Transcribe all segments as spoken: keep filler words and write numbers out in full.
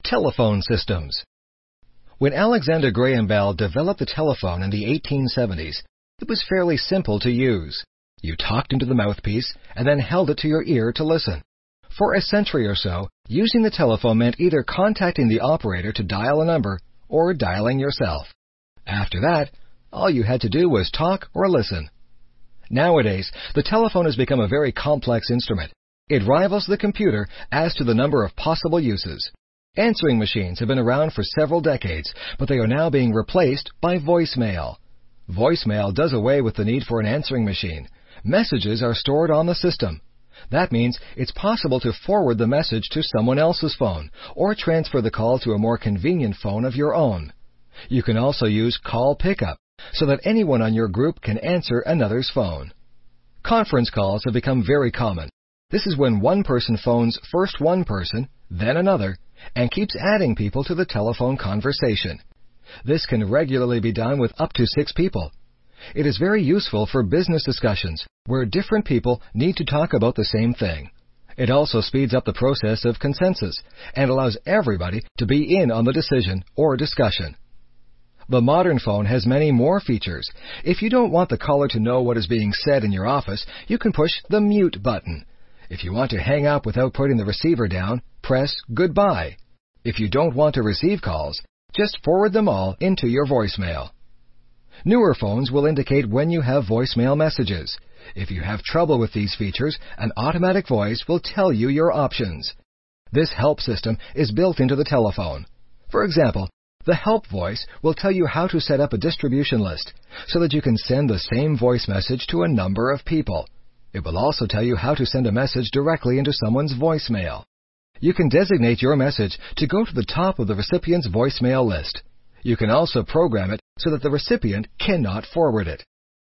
Telephone systems. When Alexander Graham Bell developed the telephone in the eighteen seventies, it was fairly simple to use. You talked into the mouthpiece and then held it to your ear to listen. For a century or so, using the telephone meant either contacting the operator to dial a number or dialing yourself. After that, all you had to do was talk or listen. Nowadays, the telephone has become a very complex instrument. It rivals the computer as to the number of possible uses. Answering machines have been around for several decades, but they are now being replaced by voicemail. Voicemail does away with the need for an answering machine. Messages are stored on the system. That means it's possible to forward the message to someone else's phone or transfer the call to a more convenient phone of your own. You can also use call pickup so that anyone on your group can answer another's phone. Conference calls have become very common. This is when one person phones first one person, then another, and keeps adding people to the telephone conversation. This can regularly be done with up to six people. It is very useful for business discussions where different people need to talk about the same thing. It also speeds up the process of consensus and allows everybody to be in on the decision or discussion. The modern phone has many more features. If you don't want the caller to know what is being said in your office, you can push the mute button. If you want to hang up without putting the receiver down, press goodbye. If you don't want to receive calls, just forward them all into your voicemail. Newer phones will indicate when you have voicemail messages. If you have trouble with these features, an automatic voice will tell you your options. This help system is built into the telephone. For example, the help voice will tell you how to set up a distribution list so that you can send the same voice message to a number of people. It will also tell you how to send a message directly into someone's voicemail. You can designate your message to go to the top of the recipient's voicemail list. You can also program it so that the recipient cannot forward it.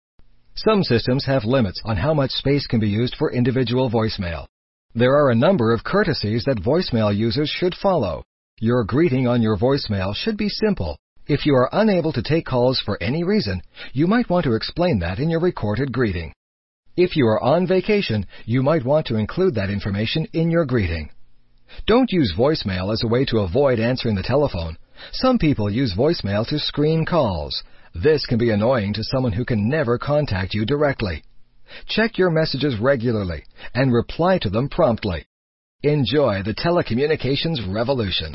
Some systems have limits on how much space can be used for individual voicemail. There are a number of courtesies that voicemail users should follow. Your greeting on your voicemail should be simple. If you are unable to take calls for any reason, you might want to explain that in your recorded greeting. If you are on vacation, you might want to include that information in your greeting. Don't use voicemail as a way to avoid answering the telephone. Some people use voicemail to screen calls. This can be annoying to someone who can never contact you directly. Check your messages regularly and reply to them promptly. Enjoy the telecommunications revolution.